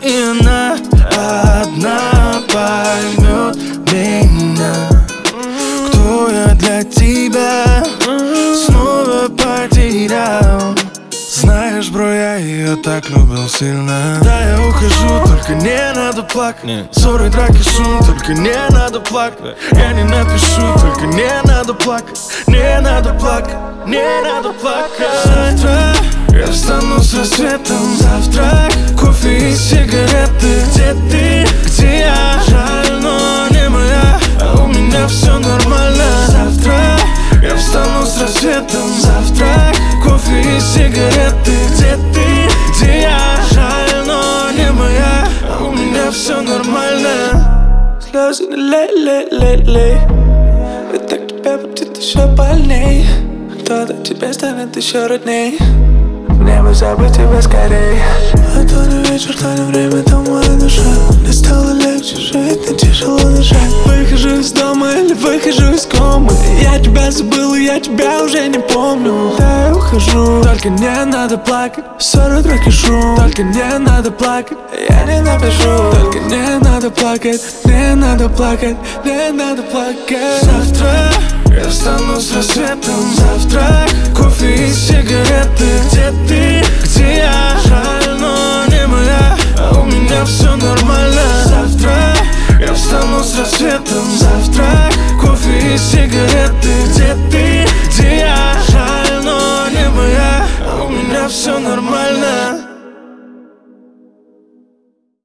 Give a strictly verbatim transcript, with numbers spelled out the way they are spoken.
и она одна поймет меня. Кто я для тебя снова потерял. Знаешь, бро, я ее так любил сильно. Да, я ухожу, только не надо плакать. Ссоры, драки, шум, только не надо плакать. Я не напишу, только не надо плакать. Не надо плакать, не надо плакать. Завтра я встану с рассветом. Завтра кофе и сигареты. Где ты, где я? Жаль, но не моя, а у меня все нормально. Завтра я встану с рассветом. Завтра кофе и сигареты. Где ты, где я? Жаль, но не моя, а у меня все нормально. Слезы не лей, лей, лей, лей. Ведь так тебя будет еще больней. Кто-то тебе станет еще родней. Мне бы забыть тебя скорей. А то не вечер, то не время, то моя душа. Мне стало легче жить, не тяжело дышать. Выхожу из дома или выхожу из комы. Я тебя забыл, и я тебя уже не помню. Да, я ухожу, только не надо плакать. Ссоры, драки, шум, только не надо плакать. Я не напишу, только не надо плакать. Не надо плакать, не надо плакать. Завтра я встану с рассветом. Завтра кофе и сигареты. Где ты, где я? Жаль, но не моя, а у меня все нормально. Завтра я встану с рассветом. Завтра кофе и сигареты. Где ты, где я? Жаль, но не моя, а у меня все нормально.